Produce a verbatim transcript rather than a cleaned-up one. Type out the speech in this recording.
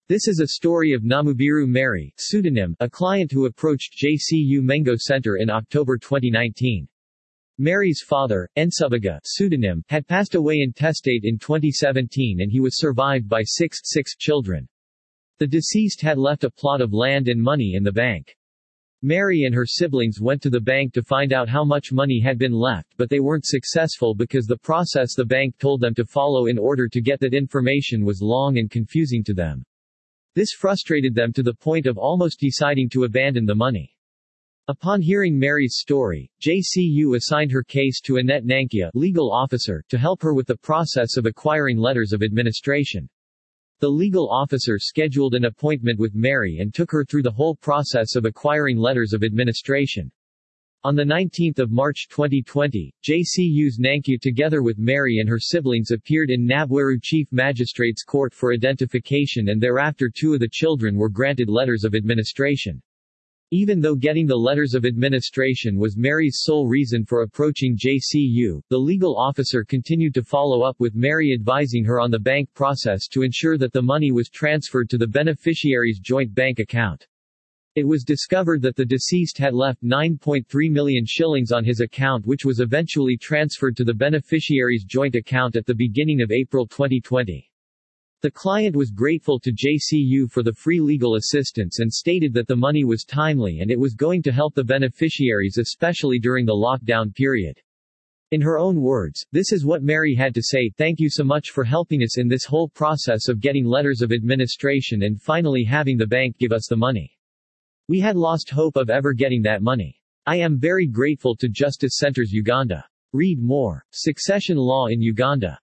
This is a story of Namubiru Mary, pseudonym, a client who approached J C U Mengo Center in October twenty nineteen. Mary's father, Nsubuga, pseudonym, had passed away intestate in twenty seventeen and he was survived by six, six children. The deceased had left a plot of land and money in the bank. Mary and her siblings went to the bank to find out how much money had been left, but they weren't successful because the process the bank told them to follow in order to get that information was long and confusing to them. This frustrated them to the point of almost deciding to abandon the money. Upon hearing Mary's story, J C U assigned her case to Annette Nankia, legal officer, to help her with the process of acquiring letters of administration. The legal officer scheduled an appointment with Mary and took her through the whole process of acquiring letters of administration. On the nineteenth of March twenty twenty, J C U's Nankia together with Mary and her siblings appeared in Nabweru Chief Magistrate's Court for identification, and thereafter two of the children were granted letters of administration. Even though getting the letters of administration was Mary's sole reason for approaching J C U, the legal officer continued to follow up with Mary, advising her on the bank process to ensure that the money was transferred to the beneficiary's joint bank account. It was discovered that the deceased had left nine point three million shillings on his account, which was eventually transferred to the beneficiary's joint account at the beginning of April twenty twenty. The client was grateful to J C U for the free legal assistance and stated that the money was timely and it was going to help the beneficiaries, especially during the lockdown period. In her own words, this is what Mary had to say: "Thank you so much for helping us in this whole process of getting letters of administration and finally having the bank give us the money. We had lost hope of ever getting that money. I am very grateful to Justice Centers Uganda. Read more. Succession law in Uganda."